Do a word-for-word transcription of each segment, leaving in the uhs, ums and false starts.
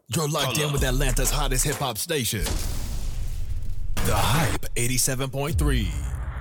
You're locked in with Atlanta's hottest hip-hop station. The Hype eighty-seven point three.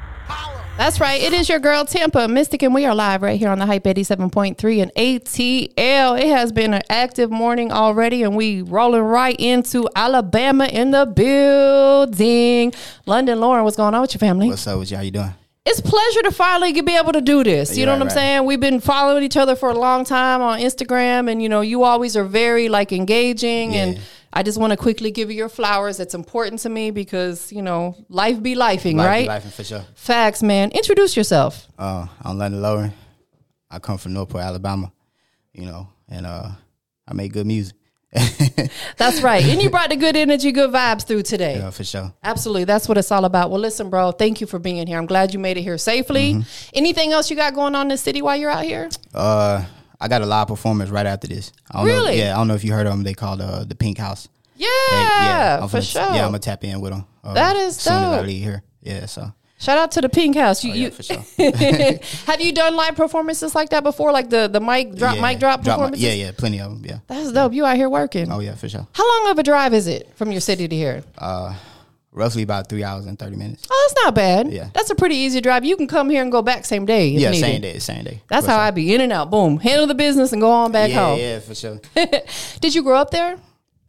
That's right. It is your girl, Tampa Mystic, and we are live right here on the Hype eighty-seven point three and A T L. It has been an active morning already, and we rolling right into Alabama in the building. London Lauren, what's going on with your family? What's up with you? How you doing? It's a pleasure to finally be able to do this. You Yeah, know right, what I'm right. saying? We've been following each other for a long time on Instagram, and, you know, you always are very, like, engaging, Yeah. and I just want to quickly give you your flowers. It's important to me because, you know, life be lifing, Life right? be life for sure. Facts, man. Introduce yourself. Uh, I'm London Lauren. I come from Northport, Alabama, you know, and uh, I make good music. That's right. And you brought the good energy, good vibes through today. Yeah, for sure. Absolutely. That's what it's all about. Well, listen, bro, thank you for being here. I'm glad you made it here safely. Mm-hmm. Anything else you got going on in the city while you're out here? Uh, I got a live performance right after this. I don't Really? Know, yeah, I don't know if you heard of them. They called uh, the Pink House. Yeah, Hey, I'm for finna- sure. Yeah, I'm gonna tap in with them. Uh, That is as soon as I dope. leave here. Yeah, so Shout out to the Pink House. You, oh, yeah, you for sure. have you done live performances like that before? Like the, the mic drop, yeah, mic drop my- performances? yeah, yeah, plenty of them. Yeah. That's dope. You out here working. Oh yeah, for sure. How long of a drive is it from your city to here? Uh, roughly about three hours and thirty minutes. Oh, that's not bad. Yeah. That's a pretty easy drive. You can come here and go back same day. If Yeah, needed. same day, same day. That's For how sure. I be in and out. Boom. Handle the business and go on back Yeah, home. yeah, for sure. Did you grow up there?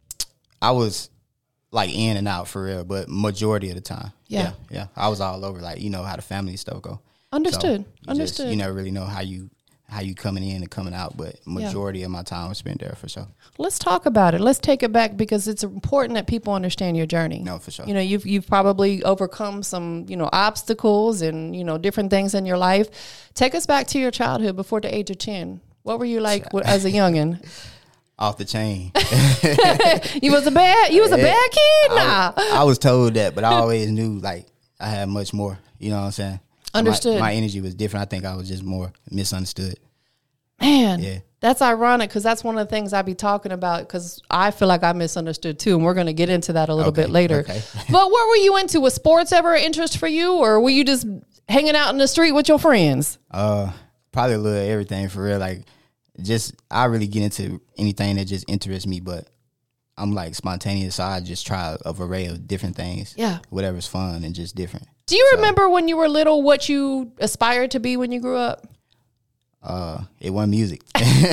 I was like in and out for real, but majority of the time. Yeah. Yeah. Yeah. I was all over, like, you know how the family stuff go. Understood. So you Understood. Just, you never really know how you how you coming in and coming out, but majority of my time was spent there for sure. Let's talk about it. Let's take it back because it's important that people understand your journey. No, for sure. You know, you've you've probably overcome some, you know, obstacles and, you know, different things in your life. Take us back to your childhood before the age of ten. What were you like w- as a youngin'? Off the chain. You was a bad you was a bad kid? Nah. I, I was told that, but I always knew like I had much more. You know what I'm saying? So my- Understood. My, energy was different. I think I was just more misunderstood. Man, Yeah. that's ironic because that's one of the things I be talking about because I feel like I misunderstood too, and we're going to get into that a little Okay, bit later. okay. But what were you into? Was sports ever an interest for you, or were you just hanging out in the street with your friends? Uh, probably a little everything for real. Like, just I really get into anything that just interests me, but I'm like spontaneous, so I just try a array of different things. Yeah. Whatever's fun and just different. Do you remember when you were little what you aspired to be when you grew up? Uh, it wasn't music.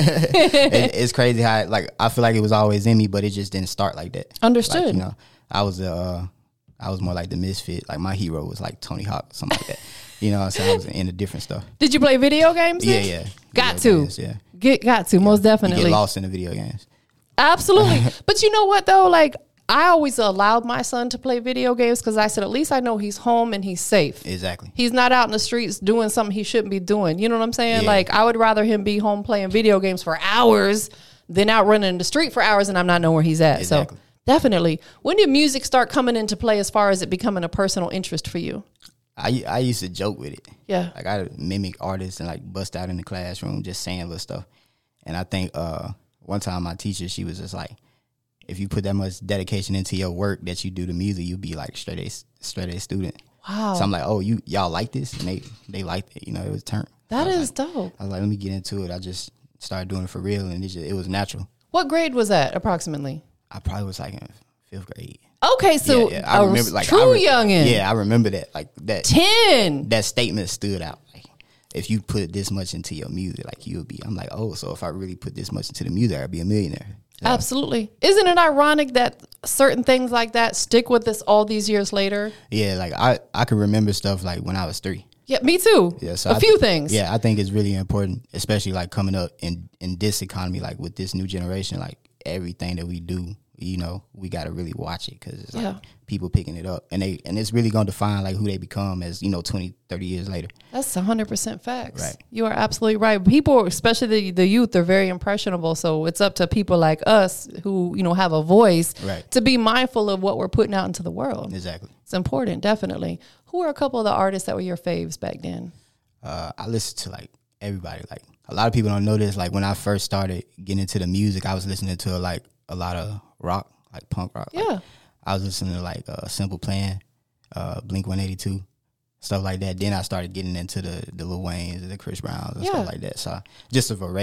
it, it's crazy how like I feel like it was always in me, but it just didn't start like that. Understood. Like, you know, I was uh, I was more like the misfit. Like my hero was like Tony Hawk, something like that. You know what I'm saying? I was into different stuff. Did you play video games? Yeah, then? yeah. Got Video to. games, yeah. Get got to, most You definitely. get lost in the video games. Absolutely. But you know what, though? Like, I always allowed my son to play video games because I said, at least I know he's home and he's safe. Exactly. He's not out in the streets doing something he shouldn't be doing. You know what I'm saying? Yeah. Like, I would rather him be home playing video games for hours than out running in the street for hours and I'm not knowing where he's at. Exactly. So, definitely. When did music start coming into play as far as it becoming a personal interest for you? I, I used to joke with it. Yeah. Like I mimic artists and like bust out in the classroom just saying little stuff. And I think uh, one time my teacher, she was just like, if you put that much dedication into your work that you do to music, you'll be like straight A, straight A student. Wow. So I'm like, oh, you y'all like this? And they, they liked it. You know, it was turned. That I was is like, dope. I was like, let me get into it. I just started doing it for real. And it, just, it was natural. What grade was that approximately? I probably was like in fifth grade. Okay, so yeah, yeah. I a remember like true I re- youngin'. Yeah, I remember that. Like that. ten. That statement stood out. Like, if you put this much into your music, like you'll be. I'm like, oh, so if I really put this much into the music, I'd be a millionaire. So, Absolutely. Isn't it ironic that certain things like that stick with us all these years later? yeah, like I, I can remember stuff like when I was three. Yeah, me too. Yeah, so a I few th- things. Yeah, I think it's really important, especially like coming up in in this economy, like with this new generation, like everything that we do, you know, we got to really watch it because it's like Yeah. people picking it up, and they and it's really gonna define like who they become as you know twenty, thirty years later. That's one hundred percent facts. Right. You are absolutely right. People, especially the, the youth, are very impressionable. So it's up to people like us who, you know, have a voice Right. to be mindful of what we're putting out into the world. Exactly. It's important, definitely. Who are a couple of the artists that were your faves back then? Uh, I listened to like everybody. Like a lot of people don't know this. Like when I first started getting into the music, I was listening to like a lot of rock, like punk rock. Like, Yeah. I was listening to like uh, Simple Plan, uh, Blink one eighty-two, stuff like that. Then I started getting into the the Lil Waynes, the Chris Browns, and Yeah. stuff like that. So just a array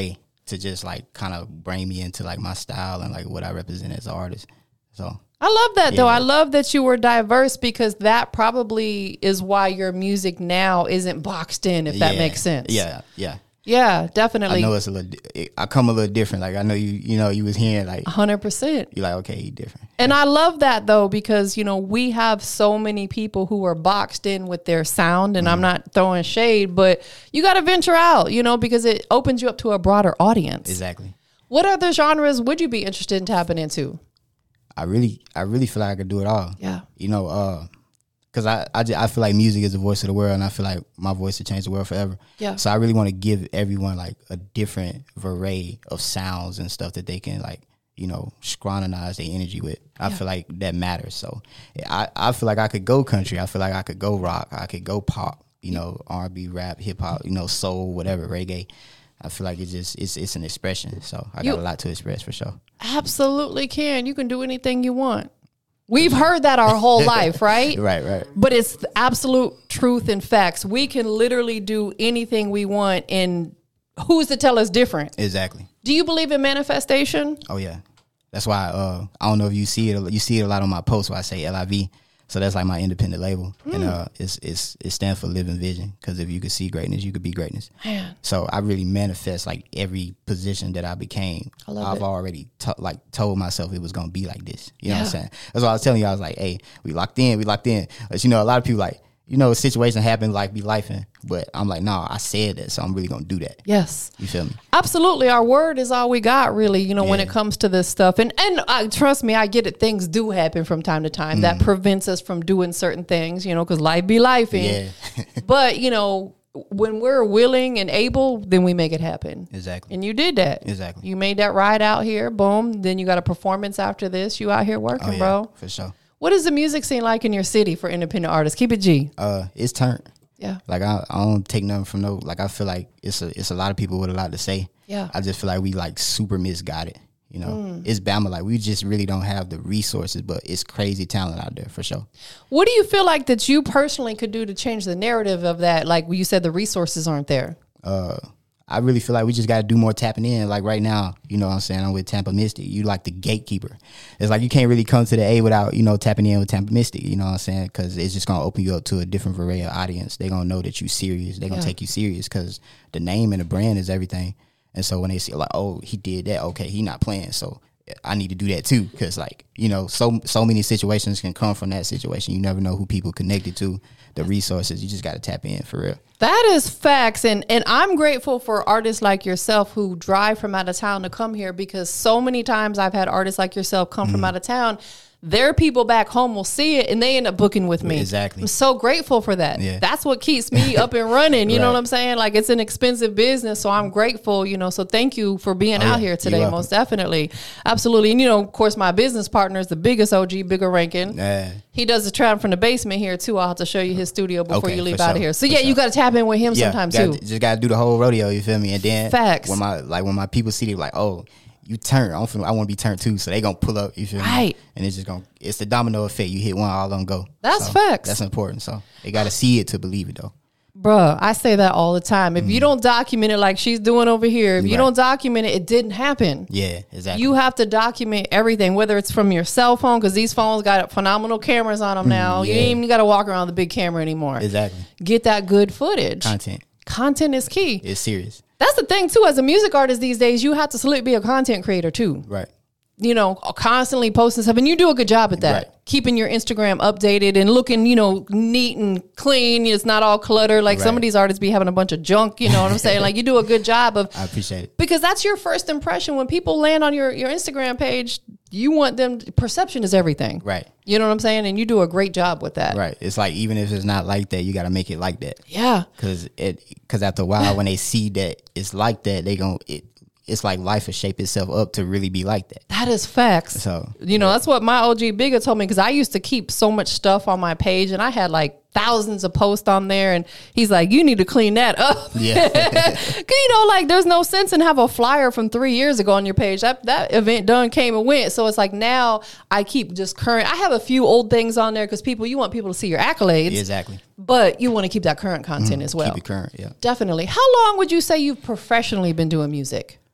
to just like kind of bring me into like my style and like what I represent as an artist. So I love that yeah. though. I love that you were diverse because that probably is why your music now isn't boxed in, if that yeah. makes sense. Yeah, yeah. Yeah, definitely. I know it's a little. I come a little different. Like I know you. You know, you was hearing like one hundred percent. You're like, okay, he different. And I love that though because you know we have so many people who are boxed in with their sound, and mm-hmm. I'm not throwing shade, but you got to venture out, you know, because it opens you up to a broader audience. Exactly. What other genres would you be interested in tapping into? I really, I really feel like I could do it all. Yeah. You know, uh, Cause I, I, just, I feel like music is the voice of the world, and I feel like my voice will change the world forever. Yeah. So I really want to give everyone like a different array of sounds and stuff that they can like, you know, scrutinize their energy with. I yeah. feel like that matters. So I, I feel like I could go country. I feel like I could go rock. I could go pop. You know, R and B, rap, hip hop. You know, soul, whatever, reggae. I feel like it's just it's it's an expression. So I got you, a lot to express for sure. Absolutely can. You can do anything you want. We've heard that our whole life, right? Right, right. But it's the absolute truth and facts. We can literally do anything we want, and who's to tell us different? Exactly. Do you believe in manifestation? Oh, yeah. That's why uh, I don't know if you see it. You see it a lot on my posts where I say L I V. So that's like my independent label. Mm. And uh, it's, it's, it stands for Living Vision, because if you could see greatness, you could be greatness. Man. So I really manifest like every position that I became. I love I've it. already t- like told myself it was going to be like this. You know yeah. what I'm saying? That's what I was telling you. I was like, hey, we locked in, we locked in. But you know, a lot of people like, you know, situations happen, like be lifing. But I'm like, no, nah, I said that, so I'm really going to do that. Yes. You feel me? Absolutely. Our word is all we got, really, you know, yeah. when it comes to this stuff. And, and uh, trust me, I get it. Things do happen from time to time. Mm. That prevents us from doing certain things, you know, because life be lifing. Yeah. But, you know, when we're willing and able, then we make it happen. Exactly. And you did that. Exactly. You made that ride out here. Boom. Then you got a performance after this. You out here working, oh, yeah, bro. For sure. What is the music scene like in your city for independent artists? Keep it G. Uh, it's turned. Yeah. Like I, I don't take nothing from no. Like I feel like it's a, it's a lot of people with a lot to say. Yeah. I just feel like we like super misguided. You know, mm. it's Bama. Like we just really don't have the resources, but it's crazy talent out there for sure. What do you feel like that you personally could do to change the narrative of that? Like you said, the resources aren't there. Uh. I really feel like we just got to do more tapping in. Like right now, you know what I'm saying? I'm with Tampa Mystic. You like the gatekeeper. It's like you can't really come to the A without, you know, tapping in with Tampa Mystic. You know what I'm saying? Because it's just going to open you up to a different array of audience. They're going to know that you serious. They're going to yeah. take you serious because the name and the brand is everything. And so when they see like, oh, he did that. Okay, he not playing. So I need to do that too. Because like, you know, so so many situations can come from that situation. You never know who people connected to, the resources. You just got to tap in for real. That is facts. And and I'm grateful for artists like yourself who drive from out of town to come here, because so many times I've had artists like yourself come mm. from out of town. Their people back home will see it and they end up booking with me. Exactly. I'm so grateful for that. Yeah. That's what keeps me up and running. You right. know what I'm saying? Like it's an expensive business. So I'm grateful, you know, so thank you for being oh, out yeah. here today. Most definitely. Absolutely. And you know, of course, my business partner is the biggest O G, Bigger Rankin. Nah. He does the trap from the basement here too. I'll have to show you his studio before okay, you leave out sure. of here. So yeah, sure. you got to tap in with him yeah, sometime gotta, too. Just got to do the whole rodeo. You feel me? And then facts. When my like when my people see it, like, oh, you turn. I don't feel. I want to be turned too. So they gonna pull up. You feel right. me? And it's just gonna. It's the domino effect. You hit one, all of them go. That's so facts. That's important. So they got to see it to believe it, though. Bruh, I say that all the time. If mm. you don't document it like she's doing over here, if you right. don't document it, it didn't happen. Yeah, exactly. You have to document everything, whether it's from your cell phone, because these phones got phenomenal cameras on them now. Mm, yeah. You ain't even got to walk around with the big camera anymore. Exactly. Get that good footage. Content. Content is key. It's serious. That's the thing, too. As a music artist these days, you have to be a content creator, too. Right. You know, constantly posting stuff. And you do a good job at that. Right. Keeping your Instagram updated and looking, you know, neat and clean. It's not all cluttered. Like right. some of these artists be having a bunch of junk, you know what I'm saying? Like you do a good job of. I appreciate it. Because that's your first impression. When people land on your, your Instagram page, you want them, perception is everything. Right. You know what I'm saying? And you do a great job with that. Right. It's like, even if it's not like that, you got to make it like that. Yeah. Because it, because after a while, when they see that it's like that, they going to, it's like life will shape itself up to really be like that. That is facts. So, you know, yeah. that's what my O G Bigger told me, because I used to keep so much stuff on my page and I had like thousands of posts on there. And he's like, you need to clean that up. Yeah. Cause you know, like there's no sense in have a flyer from three years ago on your page. That that event done came and went. So it's like now I keep just current. I have a few old things on there because people, you want people to see your accolades. Yeah, exactly. But you want to keep that current content mm, as well. Keep it current, yeah. Definitely. How long would you say you've professionally been doing music?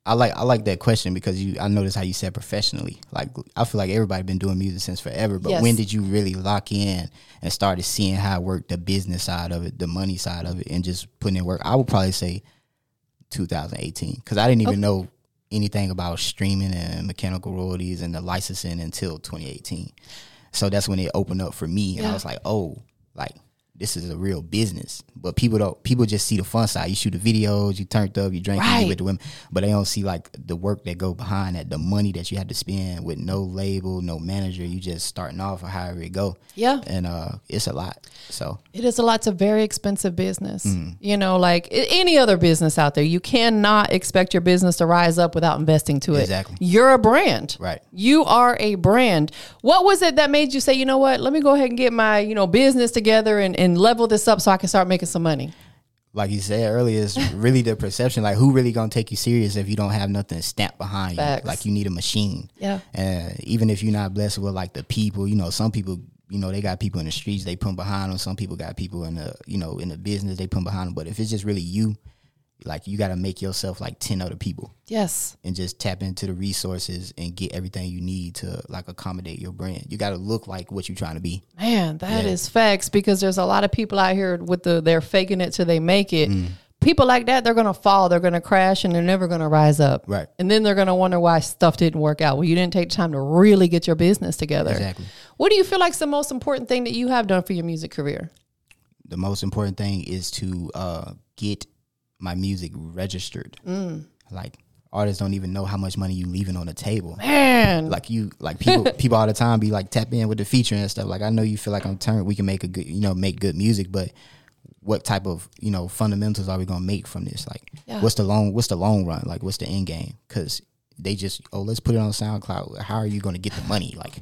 I like I like that question because you I noticed how you said professionally. Like I feel like everybody been doing music since forever, but Yes. when did you really lock in and started seeing how it worked, the business side of it, the money side of it, and just putting in work? I would probably say two thousand eighteen because I didn't even Okay. know anything about streaming and mechanical royalties and the licensing until twenty eighteen. So that's when it opened up for me, and Yeah. I was like, oh, like. This is a real business, but people don't. People just see the fun side. You shoot the videos, you turned up, you drink, you Right. get with the women, but they don't see like the work that go behind that, the money that you had to spend with no label, no manager. You just starting off or however it go. Yeah. and uh, it's a lot. So It is a lot. It's a very expensive business. Mm. You know, like a- any other business out there, you cannot expect your business to rise up without investing to it. Exactly. You're a brand. Right. You are a brand. What was it that made you say, you know what, let me go ahead and get my, you know, business together and, and level this up so I can start making some money? like you said earlier, it's really the perception. Like, who really gonna take you serious if you don't have nothing stamped behind Facts. you? Like, you need a machine. Yeah. And even if you're not blessed with like the people, you know, some people, you know, they got people in the streets they put behind them. Some people got people in the, you know, in the business they put behind them. But if it's just really you, like, you got to make yourself like ten other people Yes. and just tap into the resources and get everything you need to like accommodate your brand. You got to look like what you're trying to be. Man, that Yeah. is facts, because there's a lot of people out here with the they're faking it till they make it. Mm. People like that, they're gonna fall, they're gonna crash, and they're never gonna rise up. Right. And then they're gonna wonder why stuff didn't work out. Well, you didn't take time to really get your business together. Exactly. What do you feel like is the most important thing that you have done for your music career? The most important thing is to uh, get my music registered. Mm. Like, artists don't even know how much money you leaving on the table. Man. Like you, like people, people all the time be like, tap in with the feature and stuff. Like, I know you feel like I'm turned. We can make a good, you know, make good music, but what type of, you know, fundamentals are we gonna make from this? Like, Yeah. what's the long, what's the long run? Like, what's the end game? Because they just, oh, let's put it on SoundCloud. How are you gonna get the money? Like,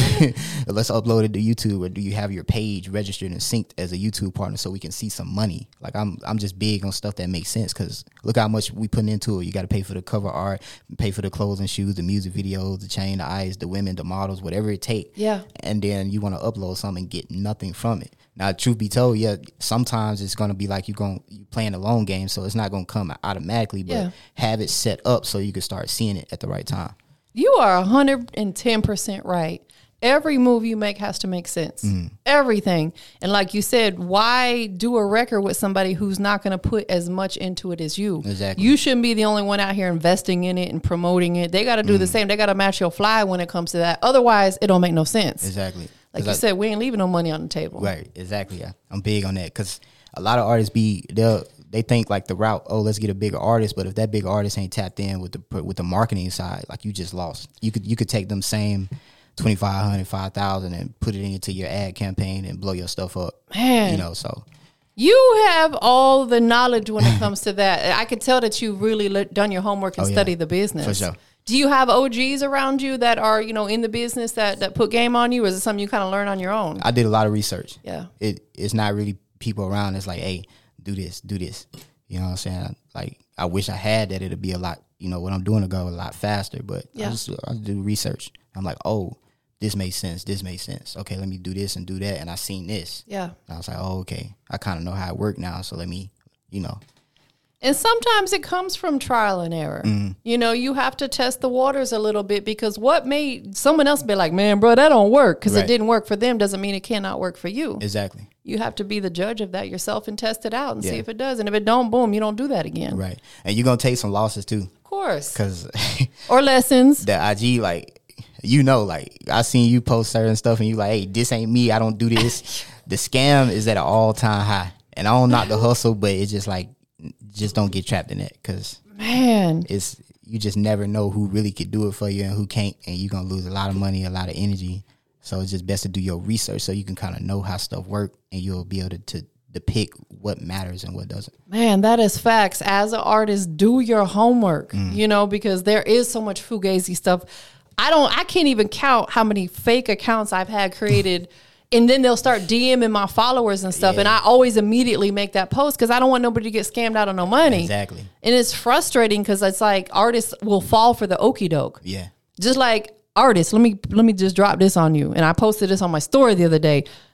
let's upload it to YouTube, or do you have your page registered and synced as a YouTube partner so we can see some money? Like, I'm, I'm just big on stuff that makes sense, because look how much we putting into it. You got to pay for the cover art, pay for the clothes and shoes, the music videos, the chain, the eyes, the women, the models, whatever it takes. Yeah. And then you want to upload something and get nothing from it. Now, truth be told, yeah, sometimes it's going to be like you're going you playing a long game, so it's not going to come automatically, but Yeah. have it set up so you can start seeing it at the right time. You are one hundred ten percent right. Every move you make has to make sense. Mm. Everything. And like you said, why do a record with somebody who's not going to put as much into it as you? Exactly. You shouldn't be the only one out here investing in it and promoting it. They got to do Mm. the same. They got to match your fly when it comes to that. Otherwise, it don't make no sense. Exactly. Like 'Cause you I- said, we ain't leaving no money on the table. Right, exactly. Yeah, I'm big on that, because a lot of artists be they'll they think like the route, oh, let's get a bigger artist, but if that big artist ain't tapped in with the with the marketing side, like, you just lost. You could you could take them same twenty-five hundred, five thousand and put it into your ad campaign and blow your stuff up. Man. You know, so You have all the knowledge when it comes to that. I could tell that you really le- done your homework and Oh, yeah. studied the business. For sure. Do you have O Gs around you that are, you know, in the business that, that put game on you, or is it something you kind of learn on your own? I did a lot of research. Yeah. It it's not really people around that's like, hey, do this, do this. You know what I'm saying? Like, I wish I had that. It'd be a lot, you know, what I'm doing to go a lot faster. But Yeah. I just I do research. I'm like, oh, this makes sense. This makes sense. Okay, let me do this and do that. And I seen this. Yeah. And I was like, oh, okay. I kind of know how it works now. So let me, you know. And sometimes it comes from trial and error. Mm-hmm. You know, you have to test the waters a little bit, because what made someone else be like, man, bro, that don't work, because it Right. didn't work for them doesn't mean it cannot work for you. Exactly. You have to be the judge of that yourself and test it out and see Yeah. if it does. And if it don't, boom, you don't do that again. Right. And you're going to take some losses too. Of course. Because Or lessons. the I G, like, you know, like, I seen you post certain stuff and you like, hey, this ain't me. I don't do this. The scam is at an all time high. And I don't knock the hustle, but it's just like, just don't get trapped in that, because Man. it's, you just never know who really could do it for you and who can't. And you're going to lose a lot of money, a lot of energy. So it's just best to do your research so you can kind of know how stuff work, and you'll be able to, to depict what matters and what doesn't. Man, that is facts. As an artist, do your homework, Mm. you know, because there is so much fugazi stuff. I don't, I can't even count how many fake accounts I've had created. And then they'll start DMing my followers and stuff. Yeah. And I always immediately make that post, because I don't want nobody to get scammed out of no money. Exactly. And it's frustrating, because it's like artists will fall for the okie doke. Yeah. Just like artists, let me let me just drop this on you. And I posted this on my story the other day.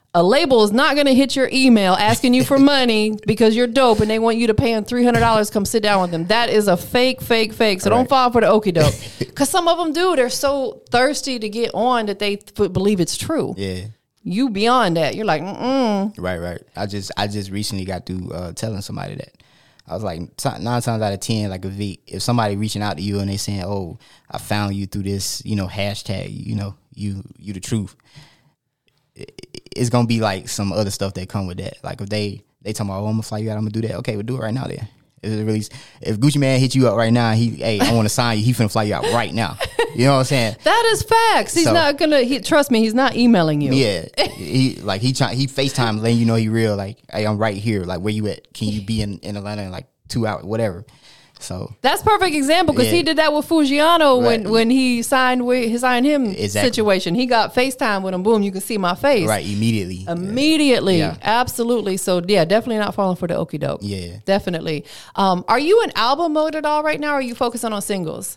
A label is not going to hit your email asking you for money because you're dope and they want you to pay them three hundred dollars. Come sit down with them. That is a fake, fake, fake. So right. don't fall for the okie doke. Because some of them do. They're so thirsty to get on that they th- believe it's true. Yeah. You beyond that. You're like, mm-mm. Right, right. I just I just recently got through uh, telling somebody that. I was like, t- nine times out of ten, like a V, if somebody reaching out to you and they saying, oh, I found you through this, you know, hashtag, you know, you you the truth. It's going to be like some other stuff that come with that. Like if they, they talking about, oh, I'm going to fly you out, I'm going to do that. Okay, we'll do it right now then. If, it really, if Gucci Man hit you up right now, he, hey, I want to sign you, he finna fly you out right now. You know what I'm saying? That is facts. He's so, not going to, trust me, he's not emailing you. Yeah. he Like he try, he FaceTime letting you know he real. Like, hey, I'm right here. Like, where you at? Can you be in, in Atlanta in like two hours, whatever. So that's perfect example because yeah. he did that with Fujiano right. when, when he signed with he signed him exactly. situation. He got FaceTime with him. Boom, you can see my face. Right, immediately. Immediately. Yeah. Absolutely. So yeah, definitely not falling for the okie doke. Yeah. Definitely. Um, are you in album mode at all right now or are you focusing on singles?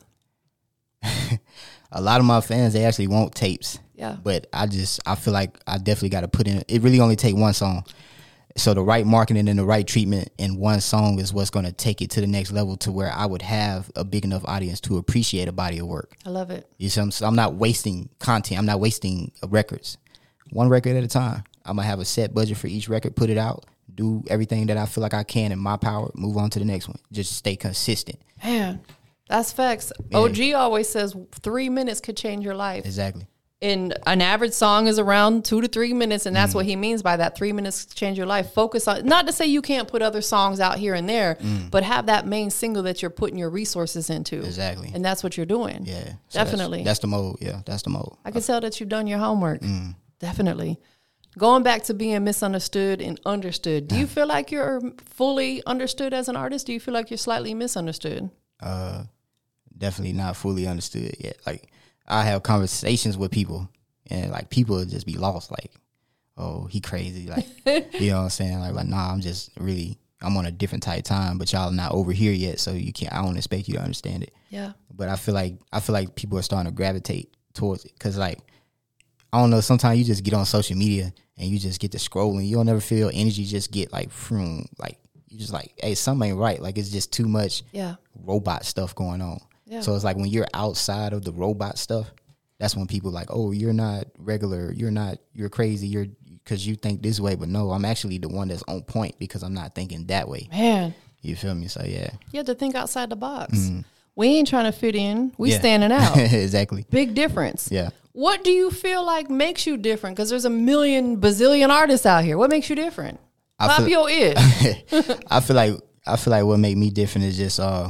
A lot of my fans, they actually want tapes. Yeah. But I just I feel like I definitely gotta put in it really only take one song. So the right marketing and the right treatment in one song is what's going to take it to the next level to where I would have a big enough audience to appreciate a body of work. I love it. You see, so I'm not wasting content. I'm not wasting records. One record at a time. I'm going to have a set budget for each record, put it out, do everything that I feel like I can in my power, move on to the next one. Just stay consistent. Man, that's facts. Yeah. O G always says three minutes could change your life. Exactly. And an average song is around two to three minutes, and that's mm. what he means by that. Three minutes change your life. Focus on, not to say you can't put other songs out here and there, mm. but have that main single that you're putting your resources into. Exactly. And that's what you're doing. Yeah. So definitely. That's, that's the mode. Yeah, that's the mode. I can tell that you've done your homework. Mm. Definitely. Going back to being misunderstood and understood, do you feel like you're fully understood as an artist? Do you feel like you're slightly misunderstood? Uh, definitely not fully understood yet. Like, I have conversations with people. And, like, people would just be lost, like, oh, he crazy. Like, you know what I'm saying? Like, like, nah, I'm just really, I'm on a different type of time, but y'all not over here yet, so you can't, I don't expect you to understand it. Yeah. But I feel like, I feel like people are starting to gravitate towards it. Because, like, I don't know, sometimes you just get on social media and you just get to scrolling. You don't ever feel energy just get, like, from, like, you just like, hey, something ain't right. Like, it's just too much yeah. robot stuff going on. Yeah. So it's like when you're outside of the robot stuff, that's when people like, oh, you're not regular. You're not, you're crazy. You're, because you think this way. But no, I'm actually the one that's on point because I'm not thinking that way. Man. You feel me? So, yeah. You have to think outside the box. Mm. We ain't trying to fit in. We yeah. standing out. Exactly. Big difference. Yeah. What do you feel like makes you different? Because there's a million, bazillion artists out here. What makes you different? I Pop feel, your ear. I feel like, I feel like what make me different is just, uh,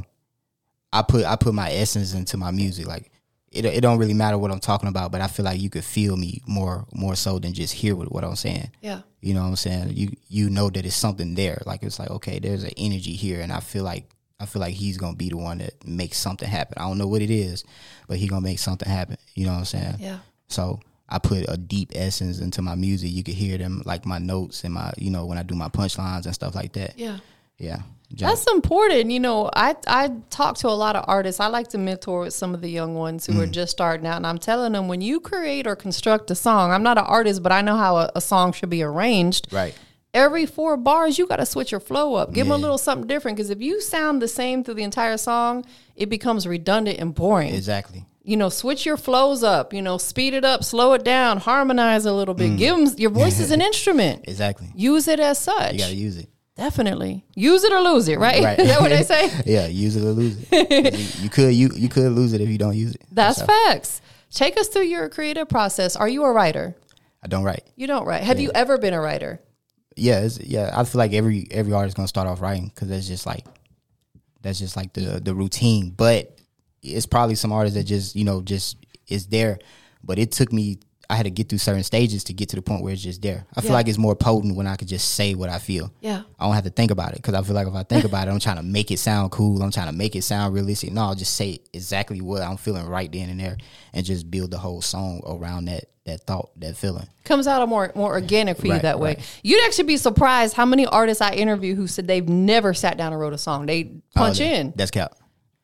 I put, I put my essence into my music. Like, It it don't really matter what I'm talking about, but I feel like you could feel me more more so than just hear what, what I'm saying. Yeah. You know what I'm saying? You you know that it's something there. Like it's like, okay, there's an energy here, and I feel like I feel like he's gonna be the one that makes something happen. I don't know what it is, but he's gonna make something happen. You know what I'm saying? Yeah. So I put a deep essence into my music. You could hear them like my notes and my, you know, when I do my punchlines and stuff like that. Yeah. Yeah. That's important. You know, I, I talk to a lot of artists. I like to mentor with some of the young ones who mm. are just starting out. And I'm telling them, when you create or construct a song, I'm not an artist, but I know how a, a song should be arranged. Right. Every four bars, you got to switch your flow up. Give yeah. them a little something different. Because if you sound the same through the entire song, it becomes redundant and boring. Exactly. You know, switch your flows up, you know, speed it up, slow it down, harmonize a little bit. Mm. Give them, your voice is an instrument. Exactly. Use it as such. You got to use it. Definitely. Use it or lose it, right? right. Is that what they say? Yeah, use it or lose it. you, you could you you could lose it if you don't use it. That's so. facts. Take us through your creative process. Are you a writer? I don't write. You don't write. Have yeah. you ever been a writer? Yeah, it's, yeah. I feel like every every artist gonna start off writing because that's just like that's just like the the routine. But it's probably some artists that just you know just is there. But it took me. I had to get through certain stages to get to the point where it's just there. I feel yeah. like it's more potent when I could just say what I feel. Yeah. I don't have to think about it because I feel like if I think about it, I'm trying to make it sound cool. I'm trying to make it sound realistic. No, I'll just say exactly what I'm feeling right then and there and just build the whole song around that that thought, that feeling. Comes out more more organic for right, you that way. Right. You'd actually be surprised how many artists I interview who said they've never sat down and wrote a song. They punch oh, in. That's cap.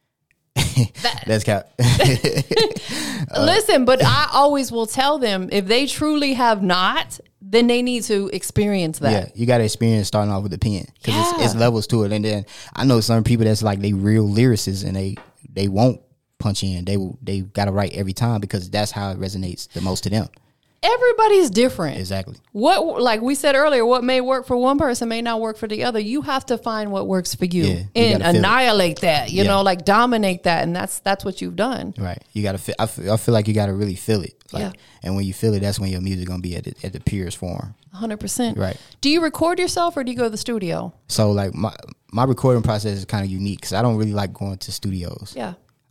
That, That's cap. uh, Listen, but I always will tell them if they truly have not, then they need to experience that. Yeah, you got to experience starting off with the pen because Yeah. it's, it's levels to it. And then I know some people that's like they real lyricists and they they won't punch in. They will they got to write every time because that's how it resonates the most to them. Everybody's different. Exactly. What, like we said earlier, what may work for one person may not work for the other. You have to find what works for you, Yeah, you and gotta feel annihilate that. You Yeah. know, like dominate that, and that's that's what you've done. Right. You got to feel. I feel, I feel like you got to really feel it. Like, Yeah. And when you feel it, that's when your music gonna be at the, at the purest form. one hundred percent. Right. Do you record yourself or do you go to the studio? So like my my recording process is kind of unique because I don't really like going to studios. Yeah.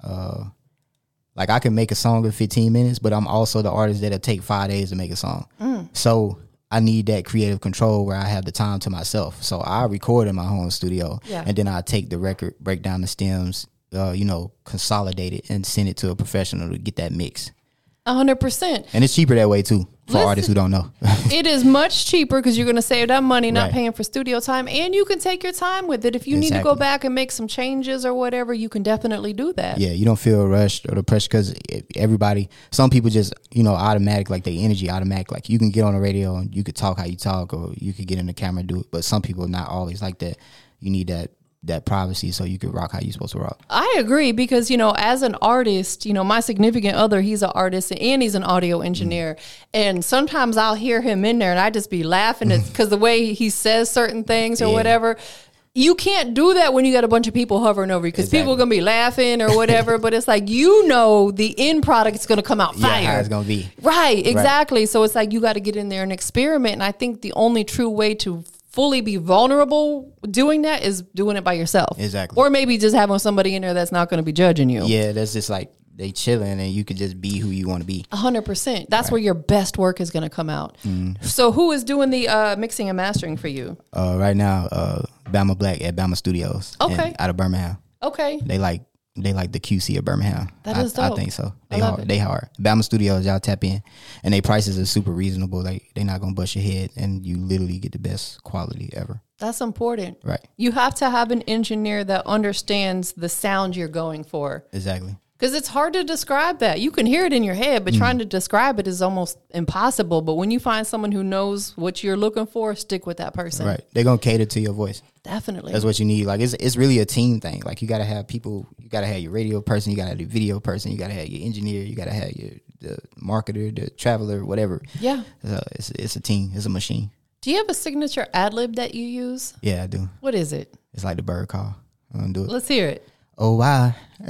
Like I can make a song in fifteen minutes, but I'm also the artist that'll take five days to make a song. Mm. So I need that creative control where I have the time to myself. So I record in my home studio, Yeah. and then I take the record, break down the stems, uh, you know, consolidate it, and send it to a professional to get that mix. one hundred percent. And it's cheaper that way too for Listen. artists who don't know. It is much cheaper because you're going to save that money not Right. paying for studio time, and you can take your time with it. If you need to go Exactly. back and make some changes or whatever, you can definitely do that. Yeah, you don't feel rushed or the pressure because everybody, some people just, you know, automatic, like their energy automatic. Like you can get on the radio and you could talk how you talk or you could get in the camera and do it. But some people not always like that. You need that that privacy so you could rock how you're supposed to rock. I agree because, you know, as an artist, you know, my significant other, he's an artist and he's an audio engineer. Mm. And sometimes I'll hear him in there and I just be laughing because the way he says certain things or Yeah. whatever. You can't do that when you got a bunch of people hovering over you because Exactly. people are going to be laughing or whatever. But it's like, you know, the end product is going to come out fire. Yeah, how it's going to be. Right, exactly. Right. So it's like you got to get in there and experiment. And I think the only true way to fully be vulnerable doing that is doing it by yourself. Exactly. Or maybe just having somebody in there that's not going to be judging you. Yeah, that's just like they chilling and you could just be who you want to be. A hundred percent. That's right. Where your best work is going to come out. Mm. So who is doing the uh, mixing and mastering for you? Uh, right now, uh, Bama Black at Bama Studios. Okay. Out of Birmingham. Okay. They like they like the Q C of Birmingham. That I, is dope. I think so. They I love hard. it. They hard. Bama Studios, y'all tap in, and their prices are super reasonable. Like they not gonna bust your head, and you literally get the best quality ever. That's important. Right. You have to have an engineer that understands the sound you're going for. Exactly. Because it's hard to describe that. You can hear it in your head, but mm. trying to describe it is almost impossible. But when you find someone who knows what you're looking for, stick with that person. Right. They're going to cater to your voice. Definitely. That's what you need. Like, it's it's really a team thing. Like, you got to have people, you got to have your radio person, you got to have the video person, you got to have your engineer, you got to have your the marketer, the traveler, whatever. Yeah. Uh, it's, it's a team. It's a machine. Do you have a signature ad lib that you use? Yeah, I do. What is it? It's like the bird call. I'm going to do it. Let's hear it. Oh, wow.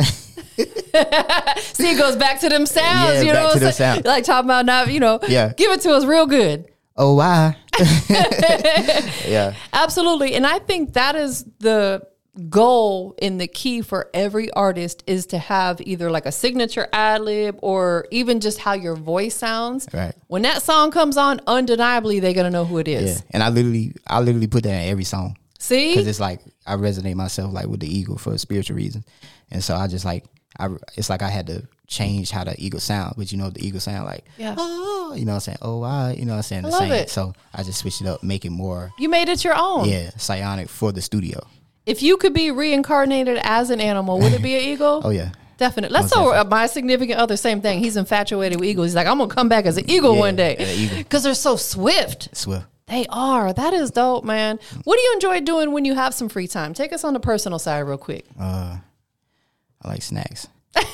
See, it goes back to them sounds, yeah, you back know, to what the I'm saying? sound. Like talking about now, you know, Yeah. give it to us real good. Oh, wow. Yeah. Absolutely. And I think that is the goal and the key for every artist is to have either like a signature ad lib or even just how your voice sounds. Right. When that song comes on, undeniably, they're going to know who it is. Yeah. And I literally, I literally put that in every song. See? Because it's like, I resonate myself like with the eagle for spiritual reasons. And so I just like, I, it's like I had to change how the eagle sound, but you know, the eagle sound like, Yeah. oh, you know what I'm saying? Oh, wow. You know what I'm saying? The I love same. it. So I just switched it up, make it more, You made it your own. yeah, psionic for the studio. If you could be reincarnated as an animal, would it be an eagle? Oh, yeah. Definitely. Let's Most tell definitely. my significant other, same thing. He's infatuated with eagles. He's like, I'm going to come back as an eagle Yeah, one day. an eagle. Because they're so swift. Swift. They are. That is dope, man. What do you enjoy doing when you have some free time? Take us on the personal side real quick. Uh, I like snacks.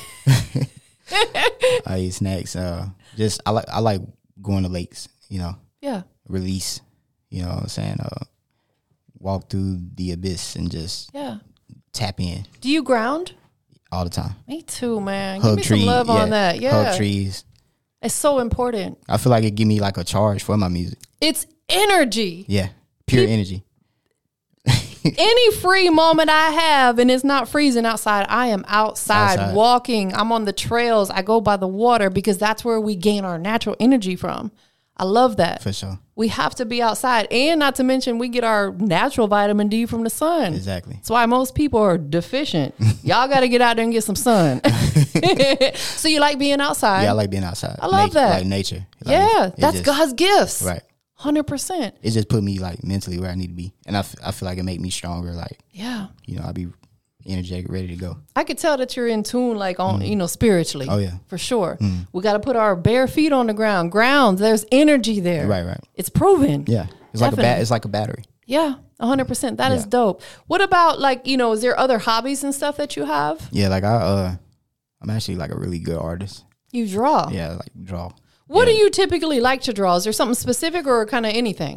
I eat snacks. Uh, just I like I like going to lakes. You know, Yeah. release. You know what I'm saying? Uh, walk through the abyss and just Yeah. tap in Do you ground? all the time. Me too, man. Hug Give me trees. some love on that. Yeah. Hug trees. It's so important. I feel like it give me like a charge for my music. It's energy. Yeah, pure Peop- energy. Any free moment I have and it's not freezing outside, I am outside, Outside. walking. I'm on the trails. I go by the water because that's where we gain our natural energy from. I love that. For sure. We have to be outside. And not to mention, we get our natural vitamin D from the sun. Exactly. That's why most people are deficient. Y'all got to get out there and get some sun. So you like being outside? Yeah, I like being outside. I love Nature, that. Like nature. Like Yeah, it that's just- God's gifts. Right. one hundred percent. It just put me like mentally where I need to be, and I, f- I feel like it make me stronger. Like Yeah. you know, I be energetic, ready to go. I could tell that you're in tune, like on mm. you know, spiritually. Oh yeah, for sure. Mm. We got to put our bare feet on the ground. Ground. There's energy there. Right, right. It's proven. Yeah, it's Definitely. like a bat. It's like a battery. Yeah, a hundred percent. That yeah. is dope. What about like you know? Is there other hobbies and stuff that you have? Yeah, like I uh, I'm actually like a really good artist. You draw. Yeah, like draw. What yeah. do you typically like to draw? Is there something specific or kind of anything?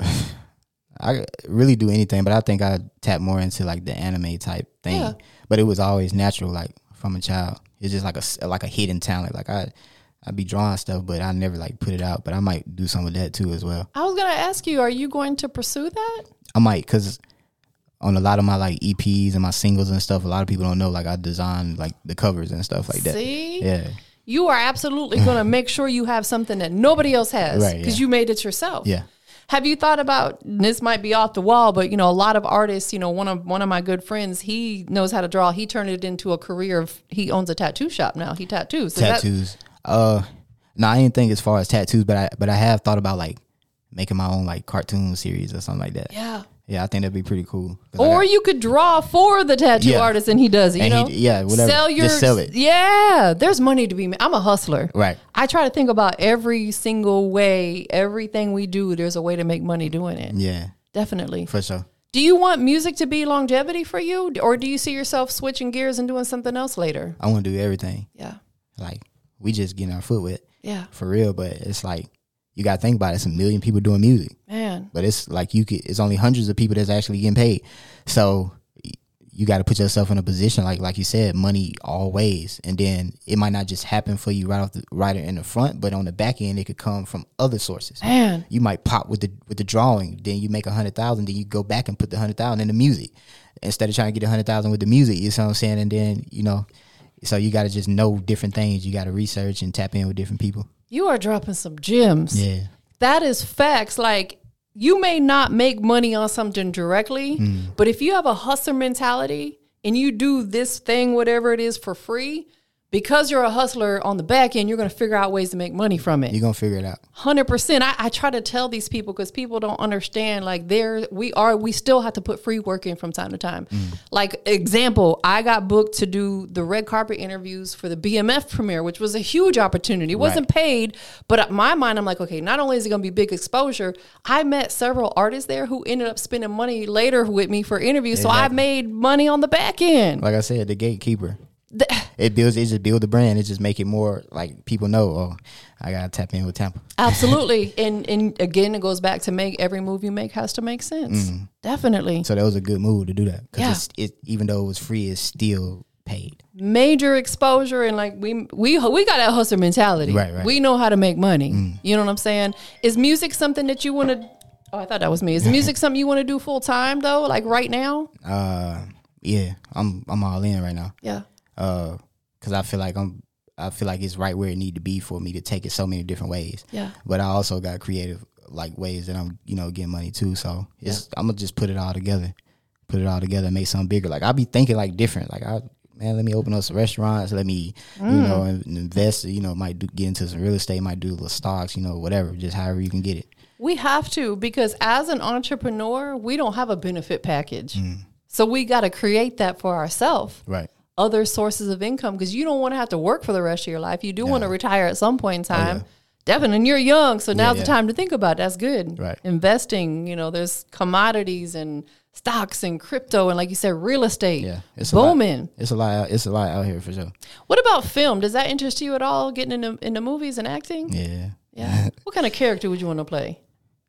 I really do anything, but I think I tap more into like the anime type thing. Yeah. But it was always natural, like from a child. It's just like a like a hidden talent. Like I, I be drawing stuff, but I never like put it out. But I might do some of that too as well. I was gonna ask you, are you going to pursue that? I might, cause on a lot of my like E Ps and my singles and stuff, a lot of people don't know like I design like the covers and stuff like that. See, yeah. You are absolutely going to make sure you have something that nobody else has because right, yeah. you made it yourself. Yeah. Have you thought about, this might be off the wall, but you know, a lot of artists, you know, one of one of my good friends, he knows how to draw. He turned it into a career of, he owns a tattoo shop now. He tattoos. So tattoos. That, uh, no, I didn't think as far as tattoos, but I but I have thought about like making my own like cartoon series or something like that. Yeah. Yeah, I think that'd be pretty cool. Or got, you could draw for the tattoo yeah. artist and he does it, you and know? He, yeah, whatever. Sell your, Just sell it. Yeah, there's money to be made. I'm a hustler. Right. I try to think about every single way, everything we do, there's a way to make money doing it. Yeah. Definitely. For sure. Do you want music to be longevity for you? Or do you see yourself switching gears and doing something else later? I want to do everything. Yeah. Like, we just getting our foot wet. Yeah. For real, but it's like, you got to think about it. It's a million people doing music. Man. But it's like you could, it's only hundreds of people that's actually getting paid. So you got to put yourself in a position, like like you said, money always. And then it might not just happen for you right off the right in the front, but on the back end, it could come from other sources. Man. You might pop with the with the drawing, then you make a hundred thousand, then you go back and put the hundred thousand in the music. Instead of trying to get a hundred thousand with the music, you know what I'm saying? And then, you know, so you got to just know different things. You got to research and tap in with different people. You are dropping some gems. Yeah. That is facts. Like, you may not make money on something directly, mm. but if you have a hustler mentality and you do this thing, whatever it is, for free, because you're a hustler on the back end, you're going to figure out ways to make money from it. You're going to figure it out. one hundred percent. I, I try to tell these people because people don't understand, like, there we are, we still have to put free work in from time to time. Mm. Like, example, I got booked to do the red carpet interviews for the B M F premiere, which was a huge opportunity. It wasn't right. paid, but in my mind, I'm like, okay, not only is it going to be big exposure, I met several artists there who ended up spending money later with me for interviews. Exactly. So I made money on the back end. Like I said, the gatekeeper. It builds, it just build the brand. It just make it more like people know, oh, I gotta tap in with Tampa. Absolutely. and and again, it goes back to make every move you make has to make sense. Mm. Definitely. So that was a good move to do that. Because yeah. it's, it, even though it was free, it's still paid. Major exposure, and like we we we got that hustler mentality. Right, right. We know how to make money. Mm. You know what I'm saying? Is music something that you want to? Oh, I thought that was me. Is music something you want to do full time though? Like right now? Uh, yeah, I'm I'm all in right now. Yeah. Uh, cause I feel like I'm, I feel like it's right where it need to be for me to take it so many different ways. Yeah. But I also got creative like ways that I'm, you know, getting money too. So it's, yeah. I'm gonna just put it all together, put it all together, and make something bigger. Like I be thinking like different. Like I, man, let me open up some restaurants. Let me, mm. you know, invest. You know, might do, get into some real estate. Might do little stocks. You know, whatever. Just however you can get it. We have to, because as an entrepreneur, we don't have a benefit package. Mm. So we got to create that for ourselves. Right. Other sources of income, because you don't want to have to work for the rest of your life. You do yeah. want to retire at some point in time. Oh, yeah. Definitely, and you're young, so now's yeah, yeah. the time to think about it. That's good. Right. Investing, you know, there's commodities and stocks and crypto and, like you said, real estate. Yeah, it's booming. A lot, it's a lot. Out, it's a lot out here for sure. What about film? Does that interest you at all? Getting into into movies and acting? Yeah. Yeah. What kind of character would you want to play?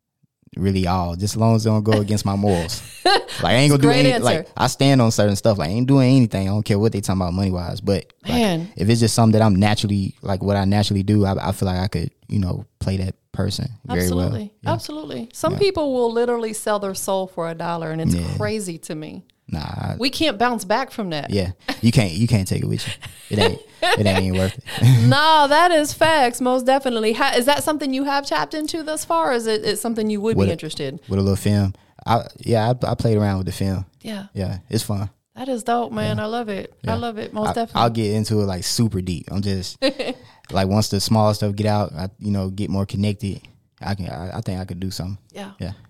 Really all, just as long as it don't go against my morals. Like I ain't gonna do anything. Like I stand on certain stuff. Like I ain't doing anything. I don't care what they talking about money wise. But man, like, if it's just something that I'm naturally like what I naturally do, I, I feel like I could, you know, play that person very absolutely. well. Yeah. Absolutely. Some yeah. people will literally sell their soul for a dollar, and it's yeah. crazy to me. Nah, I, we can't bounce back from that. Yeah, you can't. You can't take it with you. It ain't. It ain't worth it. No, that is facts. Most definitely. Ha- is that something you have tapped into thus far? Or is it it's something you would with be interested a, with a little film? I yeah, I, I played around with the film. Yeah, yeah, it's fun. That is dope, man. Yeah. I love it. Yeah. I love it. Most I, definitely. I'll get into it like super deep. I'm just like once the small stuff get out, I you know get more connected. I can. I, I think I could do something. Yeah. Yeah.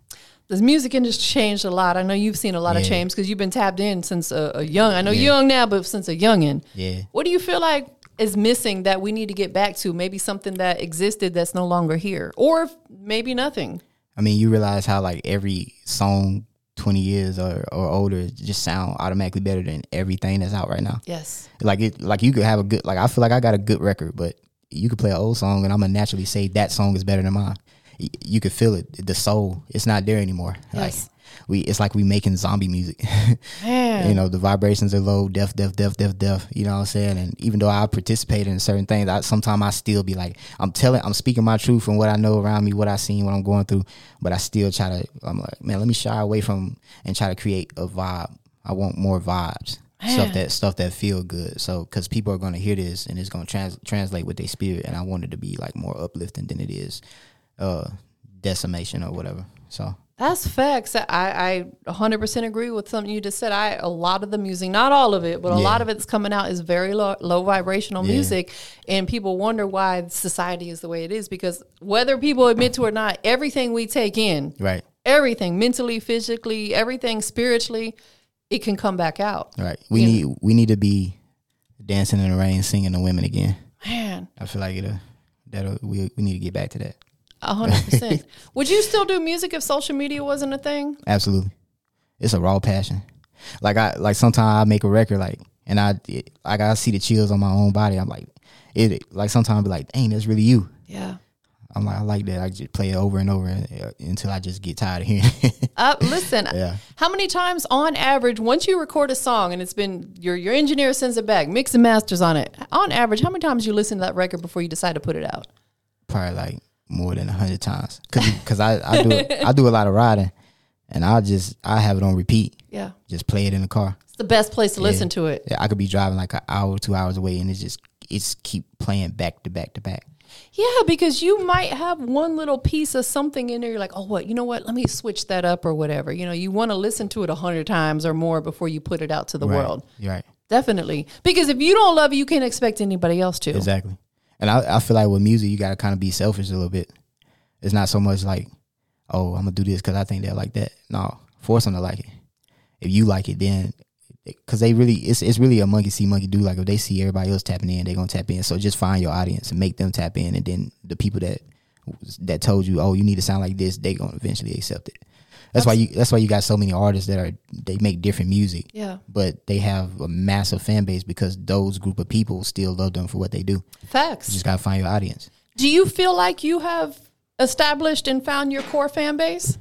The music industry changed a lot. I know you've seen a lot yeah. of change because you've been tapped in since a, a young. I know yeah. you're young now, but since a youngin'. Yeah. What do you feel like is missing that we need to get back to? Maybe something that existed that's no longer here, or maybe nothing. I mean, you realize how like every song twenty years or, or older just sound automatically better than everything that's out right now. Yes. Like it, like you could have a good, like I feel like I got a good record, but you could play an old song and I'm gonna naturally say that song is better than mine. You could feel it, the soul. It's not there anymore. Yes. Like we, it's like we making zombie music. Man. You know, the vibrations are low, deaf, deaf, deaf, deaf, deaf. You know what I'm saying? And even though I participate in certain things, I, sometimes I still be like, I'm telling, I'm speaking my truth from what I know around me, what I seen, what I'm going through. But I still try to, I'm like, man, let me shy away from and try to create a vibe. I want more vibes. Man. Stuff that stuff that feel good. So, because people are going to hear this and it's going to trans, translate with their spirit. And I want it to be like more uplifting than it is uh, decimation or whatever. So that's facts. I, I one hundred percent agree with something you just said. I a lot of the music, not all of it, but a yeah. lot of it's coming out is very low, low vibrational yeah. music, and people wonder why society is the way it is because whether people admit to it or not, everything we take in, right, everything mentally, physically, everything spiritually, it can come back out. Right. We you need know? we need to be dancing in the rain, singing to women again. Man, I feel like it. That we we need to get back to that. A hundred percent. Would you still do music if social media wasn't a thing? Absolutely. It's a raw passion. Like I like sometimes I make a record like and I it, like I see the chills on my own body. I'm like it like sometimes I be like, dang, that's really you. Yeah. I'm like I like that. I just play it over and over until I just get tired of hearing it. Uh, listen, yeah. How many times on average once you record a song and it's been your your engineer sends it back, mix and masters on it. On average, how many times you listen to that record before you decide to put it out? Probably like more than a hundred times, cause, cause I, I do I do a lot of riding, and I just I have it on repeat. Yeah, just play it in the car. It's the best place to yeah. listen to it. Yeah, I could be driving like an hour, two hours away, and it just it's keep playing back to back to back. Yeah, because you might have one little piece of something in there. You're like, oh, what? You know what? Let me switch that up or whatever. You know, you want to listen to it a hundred times or more before you put it out to the right. world. You're right. Definitely, because if you don't love it, you can't expect anybody else to. Exactly. And I, I feel like with music, you got to kind of be selfish a little bit. It's not so much like, oh, I'm going to do this because I think they'll like that. No, force them to like it. If you like it, then, because they really, it's it's really a monkey see, monkey do. Like if they see everybody else tapping in, they're going to tap in. So just find your audience and make them tap in. And then the people that that told you, oh, you need to sound like this, they going to eventually accept it. That's why you. That's why you got so many artists that are they make different music. Yeah. But they have a massive fan base because those group of people still love them for what they do. Facts. You just gotta find your audience. Do you feel like you have established and found your core fan base?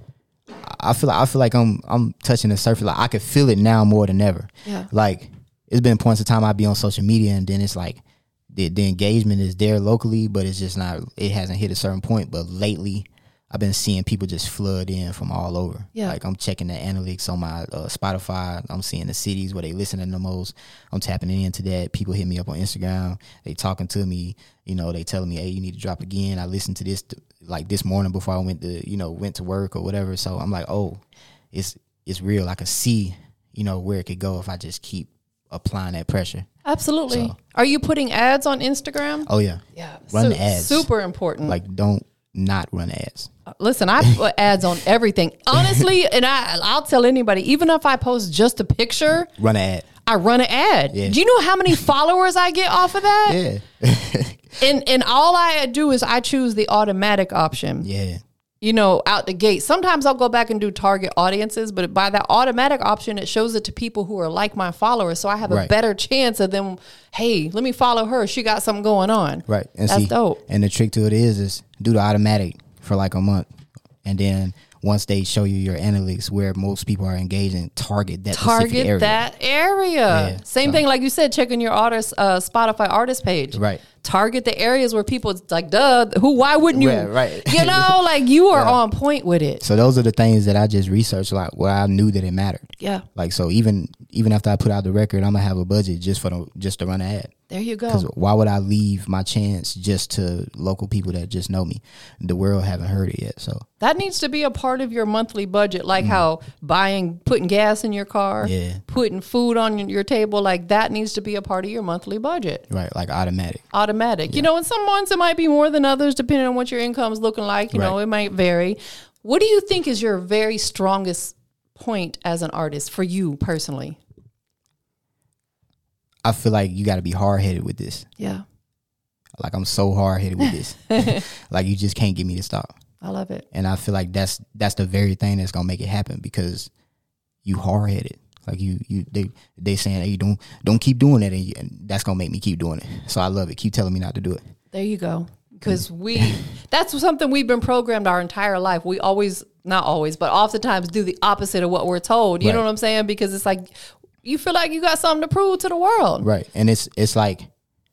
I feel. I feel like I'm. I'm touching the surface. Like I can feel it now more than ever. Yeah. Like it's been points of time I'd be on social media and then it's like the the engagement is there locally, but it's just not. It hasn't hit a certain point. But lately, I've been seeing people just flood in from all over. Yeah. Like I'm checking the analytics on my uh, Spotify. I'm seeing the cities where they listening the most. I'm tapping into that. People hit me up on Instagram. They talking to me. You know, they telling me, hey, you need to drop again. I listened to this t- like this morning before I went to, you know, went to work or whatever. So I'm like, oh, it's it's real. I can see, you know, where it could go if I just keep applying that pressure. Absolutely. So, are you putting ads on Instagram? Oh yeah. Yeah. Run Su- the ads. Super important. Like don't not run ads. Listen, I put ads on everything. Honestly, and I, I'll tell anybody, even if I post just a picture, run an ad. I run an ad. Yeah. Do you know how many followers I get off of that? Yeah. and and all I do is I choose the automatic option. Yeah. You know, out the gate. Sometimes I'll go back and do target audiences, but by that automatic option, it shows it to people who are like my followers. So I have a Right. better chance of them, hey, let me follow her. She got something going on. Right. And That's see, dope. And the trick to it is, is do the automatic for like a month. And then once they show you your analytics where most people are engaging, target that specific Target area. that area. Yeah, Same so. thing like you said, checking your artist, uh, Spotify artist page. Right. Target the areas where people, it's like, duh, who, why wouldn't you? Right, right. You know, like you are Yeah. on point with it. So those are the things that I just researched, like where I knew that it mattered. Yeah. Like, so even even after I put out the record, I'm gonna have a budget just for the, just to run an ad. There you Because go. why would I leave my chance just to local people that just know me? The world haven't heard it yet. So That needs to be a part of your monthly budget, like how buying, putting gas in your car, Yeah. putting food on your table, like that needs to be a part of your monthly budget. right, like automatic. Automatic. You know, and some months it might be more than others, depending on what your income's looking like. You know, Right. it might vary. What do you think is your very strongest point as an artist for you personally? I feel like you got to be hard headed with this. Yeah. Like I'm so hard headed with this. Like you just can't get me to stop. I love it. And I feel like that's that's the very thing that's gonna make it happen because you hard headed. Like you you they they saying, hey, don't don't keep doing it, and, you, and that's gonna make me keep doing it. So I love it. Keep telling me not to do it. There you go. Because we that's something we've been programmed our entire life. We always not always, but oftentimes do the opposite of what we're told. You Right. know what I'm saying? Because it's like you feel like you got something to prove to the world. Right. And it's it's like,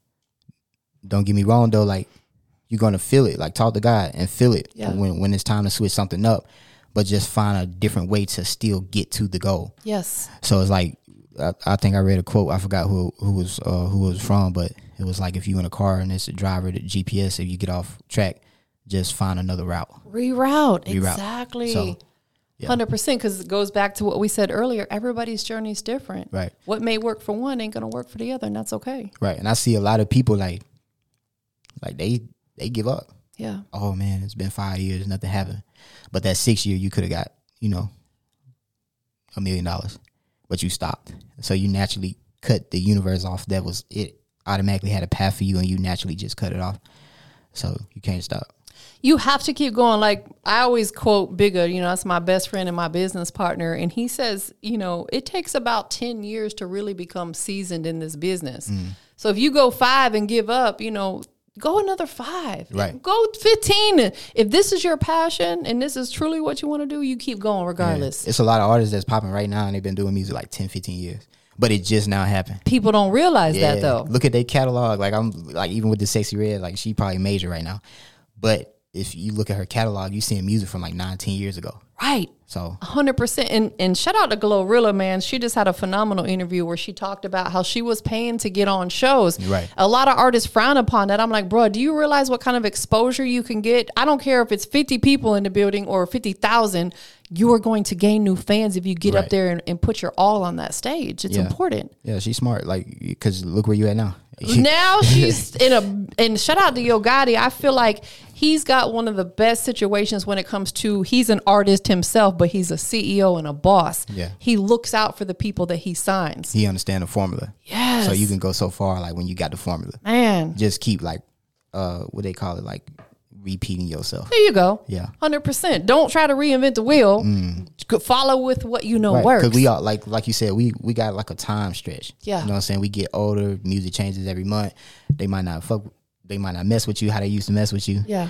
don't get me wrong though, like you're gonna feel it. Like talk to God and feel it Yeah. when when it's time to switch something up, but just find a different way to still get to the goal. Yes. So it's like I, I think I read a quote. I forgot who who was uh, who it was from, but it was like if you in a car and it's a driver, the G P S, if you get off track, just find another route. Reroute. Reroute. Exactly. So, yeah. one hundred percent, because it goes back to what we said earlier. Everybody's journey is different. Right. What may work for one ain't going to work for the other, and that's okay. Right. And I see a lot of people like like they they give up. Yeah. Oh man, it's been five years, nothing happened. But that sixth year, you could have got, you know, a million dollars, but you stopped. So you naturally cut the universe off. That was it. Automatically had a path for you, and you naturally just cut it off. So you can't stop. You have to keep going. Like I always quote Bigger, you know, that's my best friend and my business partner. And he says, you know, it takes about ten years to really become seasoned in this business. Mm. So if you go five and give up, you know, go another five. Right. Go fifteen. If this is your passion and this is truly what you want to do, you keep going regardless. Yeah. It's a lot of artists that's popping right now, and they've been doing music like ten, fifteen years. But it just now happened. People don't realize yeah. that though. Look at their catalog. Like I'm like even with the Sexy Red, like she probably major right now. But if you look at her catalog, you seeing music from like nineteen years ago. Right. So one hundred percent. And and shout out to Glorilla, man. She just had a phenomenal interview where she talked about how she was paying to get on shows. Right. A lot of artists frown upon that. I'm like, bro, do you realize what kind of exposure you can get? I don't care if it's fifty people in the building or fifty thousand. You are going to gain new fans if you get right. up there and, and put your all on that stage. It's yeah. important. Yeah, she's smart. Like, because look where you at now. Now she's in a, and shout out to Yo Gotti. I feel like he's got one of the best situations when it comes to, he's an artist himself, but he's a C E O and a boss. Yeah. He looks out for the people that he signs. He understand the formula. Yes. So you can go so far, like when you got the formula. Man. Just keep like, uh, what they call it, like repeating yourself. There you go. Yeah. one hundred percent. Don't try to reinvent the wheel. Mm. Follow with what you know right. works. Because we all, like like you said, we we got like a time stretch. Yeah. You know what I'm saying? We get older, music changes every month. They might not fuck, they might not mess with you how they used to mess with you. Yeah.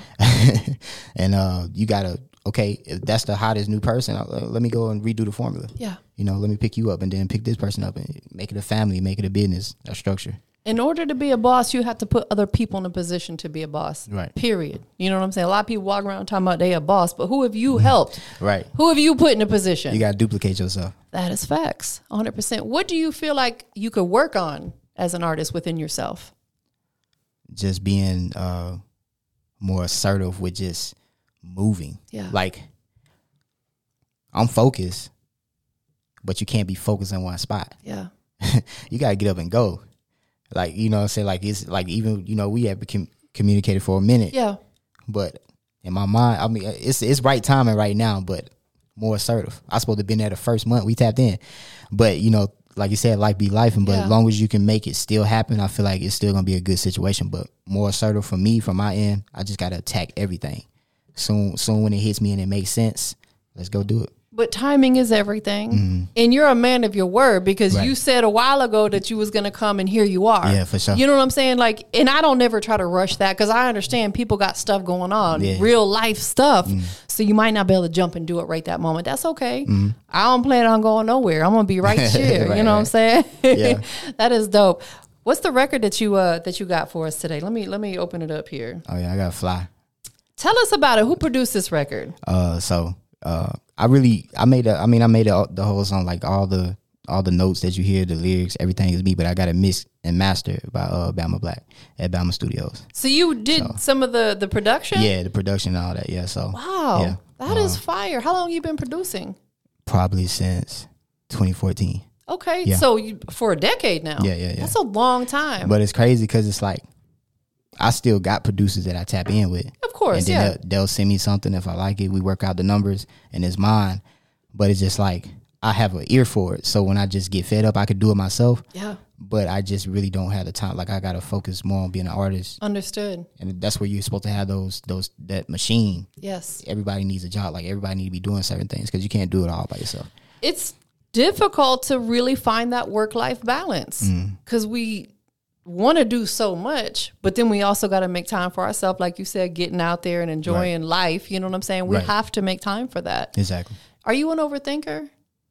And uh, you gotta, okay, if that's the hottest new person, uh, let me go and redo the formula. Yeah. You know, let me pick you up and then pick this person up and make it a family, make it a business, a structure. In order to be a boss, you have to put other people in a position to be a boss. Right. Period. You know what I'm saying? A lot of people walk around talking about they a boss, but who have you helped? Right. Who have you put in a position? You got to duplicate yourself. That is facts. one hundred percent. What do you feel like you could work on as an artist within yourself? Just being uh, more assertive with just moving. Yeah. Like, I'm focused, but you can't be focused in one spot. Yeah. You got to get up and go. Like, you know what I'm saying? Like, it's like even, you know, we have com- communicated for a minute. Yeah. But in my mind, I mean, it's it's right timing right now, but more assertive. I supposed to have been there the first month. We tapped in. But, you know, like you said, life be life. But yeah. as long as you can make it still happen, I feel like it's still going to be a good situation. But more assertive for me, from my end, I just got to attack everything. Soon, soon when it hits me and it makes sense, let's go do it. But timing is everything. Mm-hmm. And you're a man of your word because right. you said a while ago that you was going to come and here you are. Yeah, for sure. You know what I'm saying? Like, and I don't never try to rush that because I understand people got stuff going on, yeah. real life stuff. Mm-hmm. So you might not be able to jump and do it right that moment. That's okay. Mm-hmm. I don't plan on going nowhere. I'm going to be right here. right, you know right. what I'm saying? Yeah. That is dope. What's the record that you uh that you got for us today? Let me let me open it up here. Oh yeah, I got to fly. Tell us about it. Who produced this record? Uh, so uh, I really, I made a, I mean, I made a, the whole song, like all the, all the notes that you hear, the lyrics, everything is me, but I got it mixed and mastered by uh, Bama Black at Bama Studios. So you did so, some of the, the production? Yeah, the production and all that. Yeah. So wow, yeah, that uh, is fire. How long you been producing? Probably since twenty fourteen. Okay, yeah. so you, for a decade now. Yeah, yeah, yeah. That's a long time. But it's crazy because it's like I still got producers that I tap in with. Of course, and then yeah. they'll, they'll send me something if I like it. We work out the numbers, and it's mine. But it's just like I have an ear for it. So when I just get fed up, I could do it myself. Yeah. But I just really don't have the time. Like I gotta focus more on being an artist. Understood. And that's where you're supposed to have those those that machine. Yes. Everybody needs a job. Like everybody need to be doing certain things because you can't do it all by yourself. It's difficult to really find that work-life balance because mm. we want to do so much, but then we also got to make time for ourselves. Like you said, getting out there and enjoying right. life. You know what I'm saying? We right. have to make time for that. Exactly. Are you an overthinker?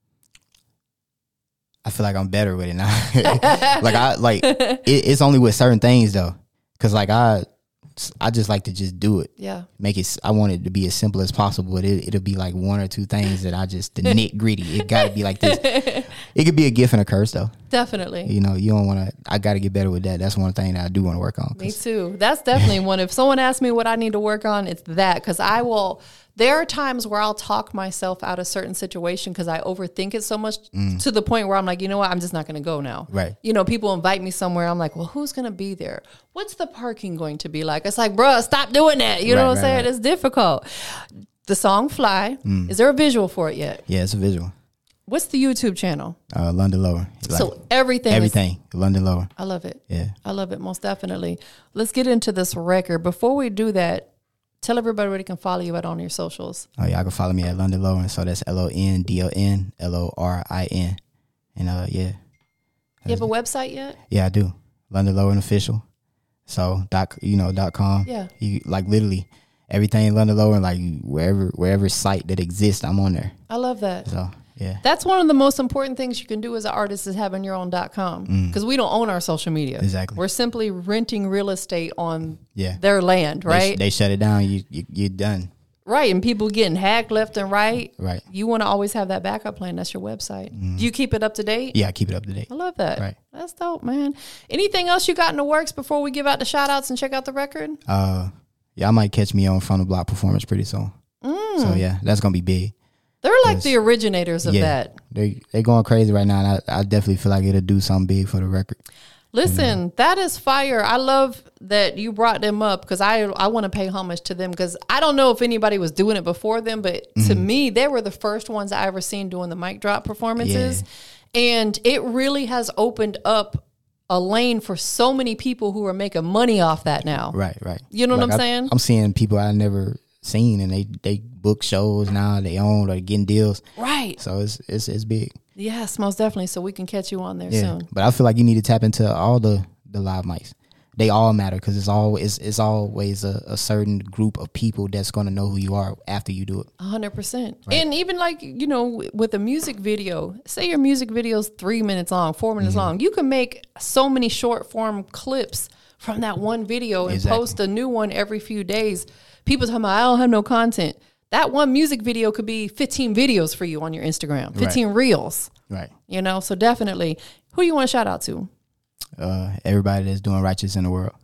I feel like I'm better with it now. like I like it, it's only with certain things though, because like I, I just like to just do it. Yeah. Make it. I want it to be as simple as possible. But it, it'll be like one or two things that I just the nit gritty. It got to be like this. It could be a gift and a curse though. Definitely. You know, you don't want to. I got to get better with that. That's one thing that I do want to work on. Me too. That's definitely one. If someone asks me what I need to work on, it's that because I will. There are times where I'll talk myself out of certain situation because I overthink it so much mm. to the point where I'm like, you know what, I'm just not going to go now. Right. You know, people invite me somewhere. I'm like, well, who's going to be there? What's the parking going to be like? It's like, bruh, stop doing that. You know right, what I'm right, saying? Right. It's difficult. The song Fly, mm. is there a visual for it yet? Yeah, it's a visual. What's the YouTube channel? Uh, London Lower. Like so everything. Everything. Is, London Lower. I love it. Yeah. I love it most definitely. Let's get into this record. Before we do that, tell everybody where they can follow you at on your socials. Oh, yeah, I can follow me at London Lorin. So that's L O N D O N L O R I N. And, uh, yeah. You have a website yet? Yeah, I do. London Lorin Official. So, dot, you know, dot com. Yeah. You, like, literally, everything London Lorin, like, wherever wherever site that exists, I'm on there. I love that. So, yeah. That's one of the most important things you can do as an artist is having your own .com because mm. we don't own our social media. Exactly. We're simply renting real estate on yeah. their land, right? They, they shut it down. You, you, you're done. Right. And people getting hacked left and right. Right. You want to always have that backup plan. That's your website. Mm. Do you keep it up to date? Yeah, I keep it up to date. I love that. Right. That's dope, man. Anything else you got in the works before we give out the shout outs and check out the record? Uh, yeah, I might catch me on From the Block performance pretty soon. Mm. So, yeah, that's going to be big. They're like the originators of yeah, that. They they're going crazy right now, and I, I definitely feel like it'll do something big for the record. Listen, you know? That is fire. I love that you brought them up because I I want to pay homage to them because I don't know if anybody was doing it before them, but mm-hmm. to me, they were the first ones I ever seen doing the mic drop performances, yeah. and it really has opened up a lane for so many people who are making money off that now. Right, right. You know like what I'm I, saying? I'm seeing people I never seen, and they they book shows now, they own or getting deals. Right. So it's it's it's big. Yes, most definitely. So we can catch you on there yeah. soon. But I feel like you need to tap into all the, the live mics. They all matter because it's always it's always a, a certain group of people that's going to know who you are after you do it. A hundred percent. And even like, you know, with a music video, say your music video is three minutes long, four minutes mm-hmm. long. You can make so many short form clips from that one video and exactly. post a new one every few days. People talking about, I don't have no content. That one music video could be fifteen videos for you on your Instagram, fifteen right. reels. Right. You know, so definitely. Who you want to shout out to? Uh, everybody that's doing righteous in the world.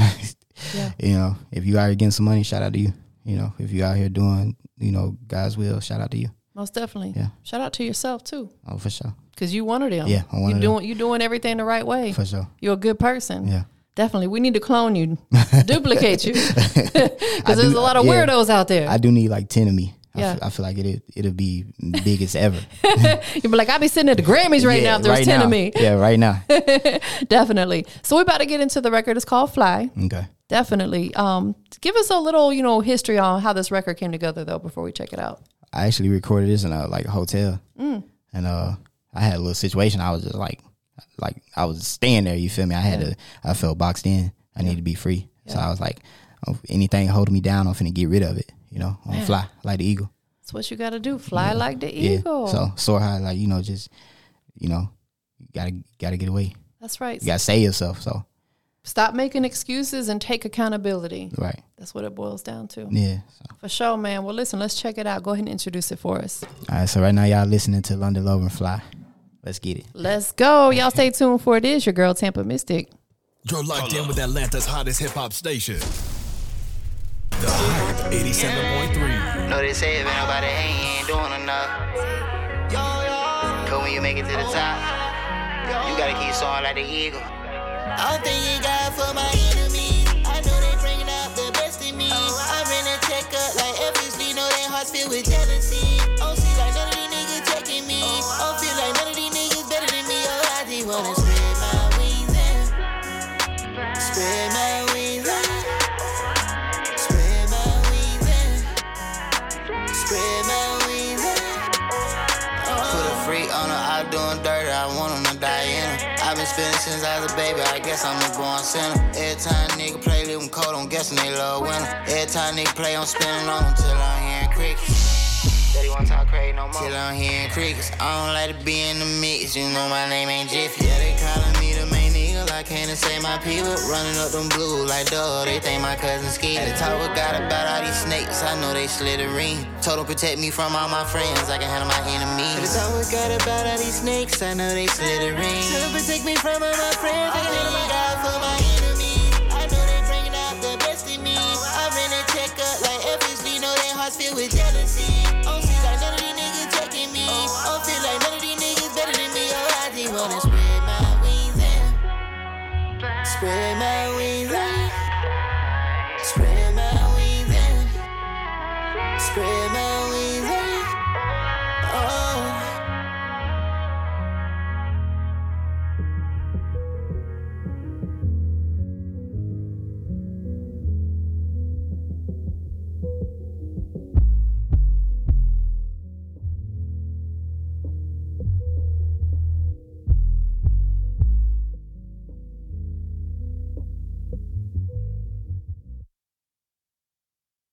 yeah. You know, if you out here getting some money, shout out to you. You know, if you out here doing, you know, God's will, shout out to you. Most definitely. Yeah. Shout out to yourself too. Oh, for sure. Because you one of them. Yeah, I'm one you of doing, them. You doing everything the right way. For sure. You're a good person. Yeah. Definitely. We need to clone you, duplicate you. Because there's a lot of yeah, weirdos out there. I do need like ten of me. Yeah. I, f- I feel like it, it'll be big as ever. You'll be like, I'll be sitting at the Grammys right yeah, now if there's right ten now. of me. Yeah, right now. Definitely. So we're about to get into the record. It's called Fly. Okay. Definitely. Um, give us a little, you know, history on how this record came together, though, before we check it out. I actually recorded this in a like a hotel. Mm. And uh, I had a little situation. I was just like, like I was staying there, you feel me? I had yeah. to, I felt boxed in. I need to be free. Yeah. So I was like, oh, anything holding me down, I'm finna get rid of it. You know, I'm fly like the eagle. That's what you got to do. Fly yeah. like the yeah. eagle. So soar high, like, you know, just, you know, you gotta, gotta get away. That's right. You gotta save yourself. So stop making excuses and take accountability. Right. That's what it boils down to. Yeah. So. For sure, man. Well, listen, let's check it out. Go ahead and introduce it for us. All right. So right now y'all listening to London Lover and Fly. Let's get it. Let's go. Y'all stay tuned for it is your girl, Tampa Mystic. You're locked in with Atlanta's hottest hip-hop station. The Hype eighty-seven point three. No, they say if ain't nobody ain't, you ain't doing enough. Cause when you make it to the top, you gotta keep soaring like the eagle. I don't think you got for my enemy. I know they bringing out the best in me. I really hearts filled with jealousy. Oh, see, like none of these niggas checking me. Oh, feel like none of these niggas better than me. Oh, I just wanna spread my wings and spread my wings and spread my wings and spread my wings and put a freak on her out doing dirt. I want him to die in her. I've been spitting since I was a baby, I guess I'm a born sinner. Every time nigga play, leave them cold, I'm guessing they love winter. Every time nigga play, I'm spinning on them till I'm hearing crickets. Daddy won't talk crazy no more. Till I'm hearing crickets. I don't like to be in the mix, you know my name ain't Jiffy. Yeah, they calling me the main nigga, I can't say my people. Running up them blues like dog, they think my cousin ski. They talk with God about all these snakes, I know they slithering. Told them protect me from all my friends, I can handle my enemies. They talk with God about all these snakes, I know they slithering. Told them protect me from all my friends, I can handle my God for my enemies. I know they bringing out the best in me. I ran a check up like F S D, know their hearts filled with jealousy. Oh, see, like none of these niggas checking me. Oh, feel like none of these niggas better than me. Oh, I just wanna spread my wings and spread my wings and spread my wings and spread